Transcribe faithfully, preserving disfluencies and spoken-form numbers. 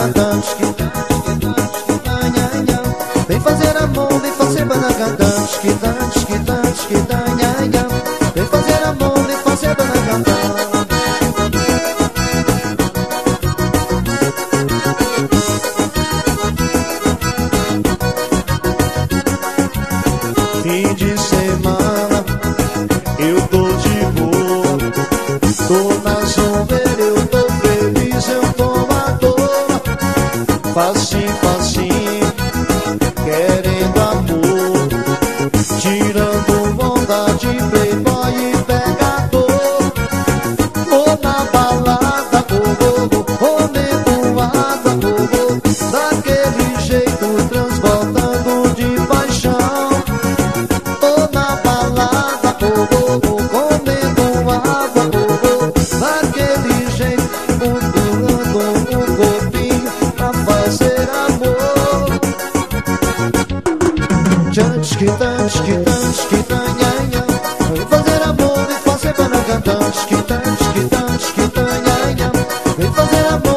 banacantã, esquitã, esquitã, esquitã, nha, nha. Vem fazer amor, vem fazer banacantã, esquitã, esquitã, esquitã, nha, nha. Vem fazer amor, vem fazer banacantã. Fim de semana, eu tô de boa, tô na sombra, eu tô feliz, eu tô à toa. Facinho, facinho, querendo amor, tirando onda de playboy e pegador. Tô na balada, oh, oh, oh, comendo água, oh, oh, daquele jeito transbordando de paixão. Esquitã, esquitã, esquitã, nha, nha. Vem fazer amor, vem fazer banacantã, esquitã, esquitã, esquitã, nha, nha. Vem fazer amor.